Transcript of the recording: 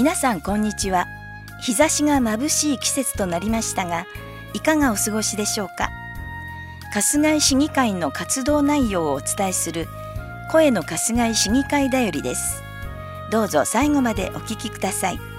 皆さんこんにちは。日差しが眩しい季節となりましたが、いかがお過ごしでしょうか。春日井市議会の活動内容をお伝えする声の春日井市議会だよりです。どうぞ最後までお聞きください。